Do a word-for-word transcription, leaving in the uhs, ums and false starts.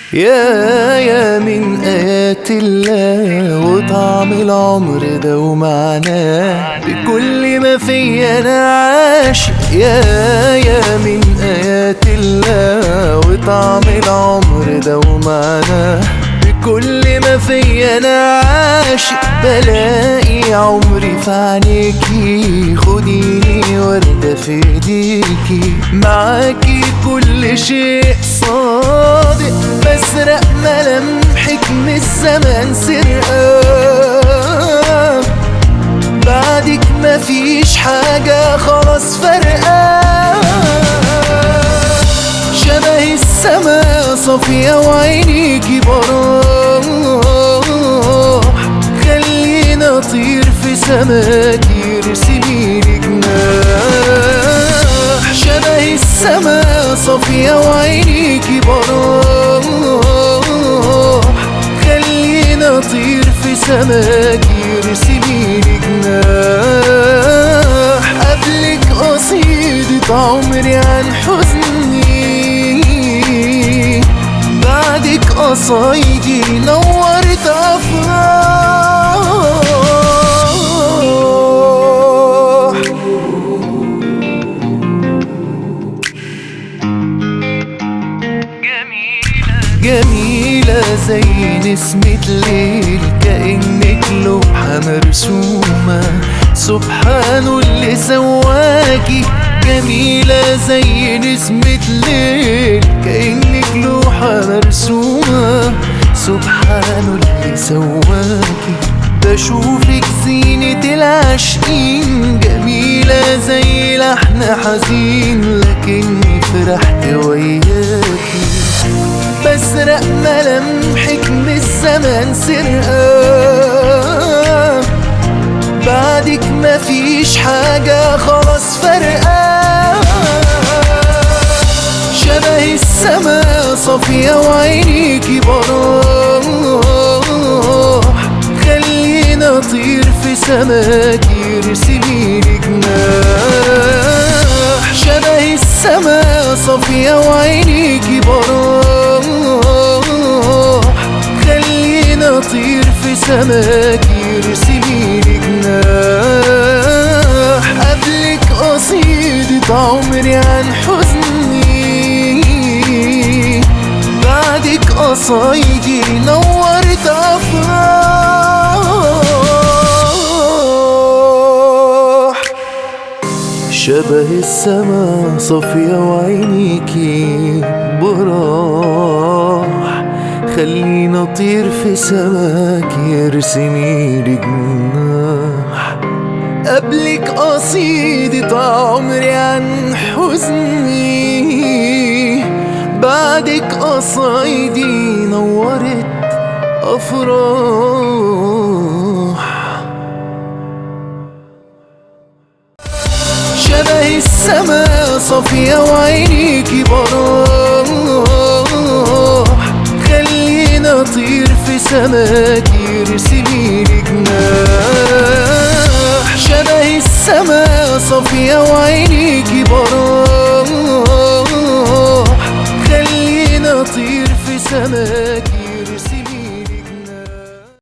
يا يا من آيات الله وطعم العمر ده ومعناه، بكل ما فيا أنا عاشق. يا يا من آيات الله وطعم العمر ده ومعناه، بكل ما فيا أنا عاشق. بلاقي عمري في عينيكي، خديني وردة في ايديكي، معاكي كل شيء صادق. بسرق ملامحك من الزمان سرقة، بعدك مفيش حاجة خلاص فرقة. شبه السما صافية وعينيكي براح، خليني اطير في سماكي، ارسميلي جناح. شبه السما صافية وعينيكي براح، خليني اطير في سماكي، ارسميلي جناح. قبلك قصيدة عمري عن حزني، بعدك قصايدي نورت أفراح. جميلة زي نسمة ليل، كأنك لوحة مرسومة، سبحان اللي سواكي. جميلة زي نسمة ليل، كأنك لوحة مرسومة، سبحان اللي سواكي. بشوفك زينة العاشقين، جميلة زي لحن حزين، لكني فرحت وياكي. بسرق ملامحك من الزمان سرقة، بعدك مفيش حاجة خلاص فرقة. شبه السما صافية وعينيكي براح، خليني اطير في سماكي، ارسميلي جناح. شبه السما صافية وعينيكي براح، خليني اطير في سماكي، ارسميلي جناح. قبلك قصيدة عمري عن حزني، بعدك قصايدي نورت أفراح. شبه السما صافية وعينيكي براح، خليني اطير في سماكي، ارسميلي جناح. قبلك قصيدة عمري عن حزني، بعدك قصايدي نورت أفراح. شبه السما صافية وعينيكي براح، خليني اطير في سماكي، ارسميلي جناح. شبه السما صافية وعينيكي براح، خليني اطير في سماكي.